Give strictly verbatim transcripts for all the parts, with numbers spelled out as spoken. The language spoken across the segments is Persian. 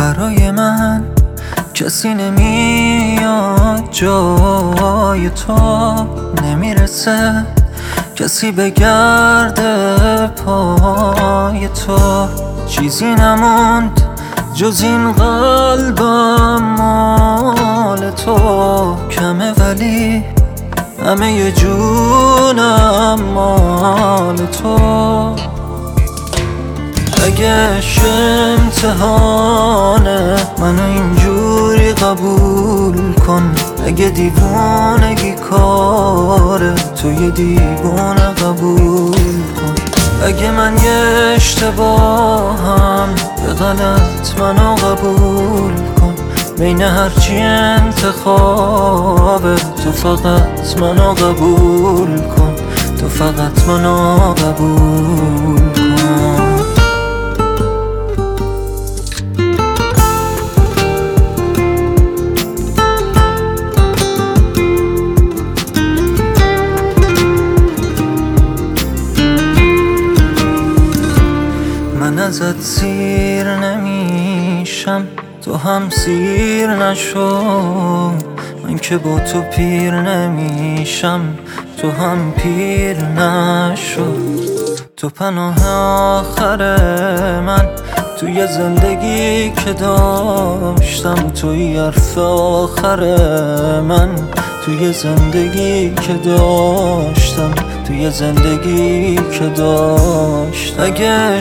برای من کسی نمیاد جای تو، نمیرسه کسی بگرده پای تو. چیزی نموند جز این قلبم مال تو، کمه ولی همه جونم مال تو. اگه امتحانه منو اینجوری قبول کن، اگه دیوونگی کاره تو یه دیوونه قبول کن. اگه من یه اشتباهم به غلط منو قبول کن، بین هرچی انتخابه تو فقط منو قبول کن، تو فقط منو قبول کن. من ازت سیر نمیشم تو هم سیر نشو، من که با تو پیر نمیشم تو هم پیر نشو. تو پناه آخر من توی زندگی که داشتم، توی حرف آخر من توی زندگی که داشتم، توی زندگی که داشت. اگه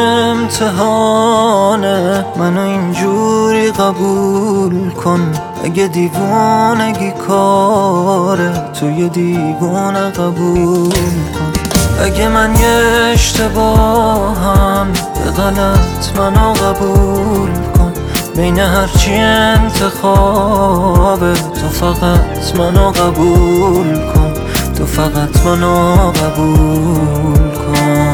امتحانه منو اینجوری قبول کن، اگه دیوونگی کاره توی دیوونه قبول کن. اگه من یه اشتباهم به غلط منو قبول کن، بین هرچی انتخابه تو فقط منو قبول کن، تو فقط منو قبول کن.